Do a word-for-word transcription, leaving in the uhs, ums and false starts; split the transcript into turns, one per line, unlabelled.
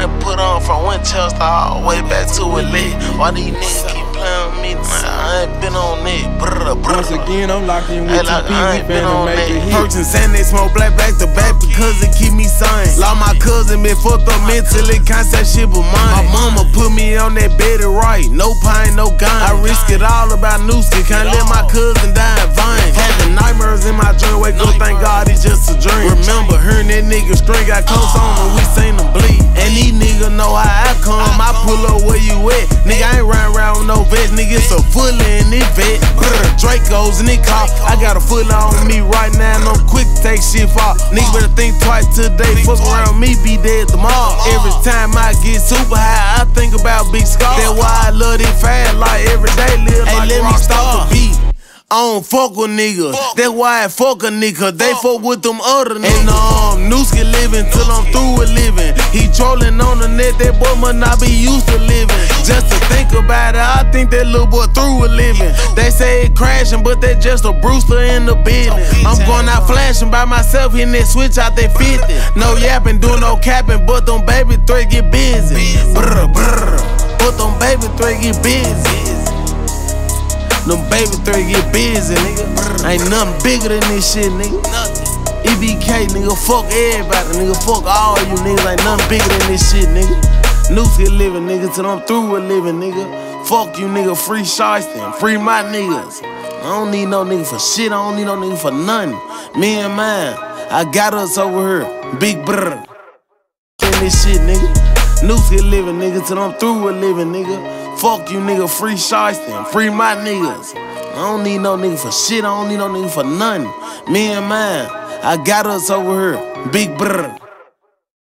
done put on from Winchester all the way back to a leg. Why these niggas keep playing with me? Man, I ain't been on it. Brr, brr.
Once again, I'm locked in with
Hey, like,
T P.
I
We
ain't been
finna
on
make
that.
a hit.
Purchase and they smoke black back to back because it keep me sane. Lost my cousin, been fucked up mentally, concept shit but mine. My mama put me on that bed to right, no pain, no gain. I risk it all about Nooski, can't let my cousin die in vain. Having nightmares in my dream, wake up, thank God it's just a dream. Remember hearing that nigga string got close on when we seen him bleed. And these niggas know how I come, I pull up where you at. Nigga, I ain't riding around with no vest, nigga, it's a fully in this vet. Brr, Dracos in this car, I got a foot on me right now, and I'm quick to take shit off. Nigga better think twice today, fuck around me, be dead tomorrow. Every time I get super high, I think about Big Scar. That's why I love it fast, like every day, live like let me stop the beat. I don't fuck with niggas, that's why I fuck a nigga. They fuck with them other niggas. And um, Nooski living till I'm through with living. He trolling on the net, that boy must not be used to living. Just to think about it, I think that little boy through with living. They say it crashing, but they just a Brewster in the business. I'm going out flashing by myself, hitting that switch out that fifty. No yapping, doing no capping, but them baby threats get busy. Brr, brr, but them baby threats get busy. Them baby threats get busy, nigga. Ain't nothing bigger than this shit, nigga. E B K, nigga, fuck everybody, nigga. Fuck all you niggas, ain't nothing bigger than this shit, nigga. Nooski living, nigga, till I'm through with living, nigga. Fuck you, nigga, free Shiesty, free my niggas. I don't need no nigga for shit, I don't need no nigga for nothing. Me and mine, I got us over here, big brr. In this shit, nigga. Nooski living, nigga, till I'm through with living, nigga. Fuck you, nigga, free Shiesty, free my niggas. I don't need no nigga for shit, I don't need no nigga for nothing. Me and mine, I got us over here, big brr.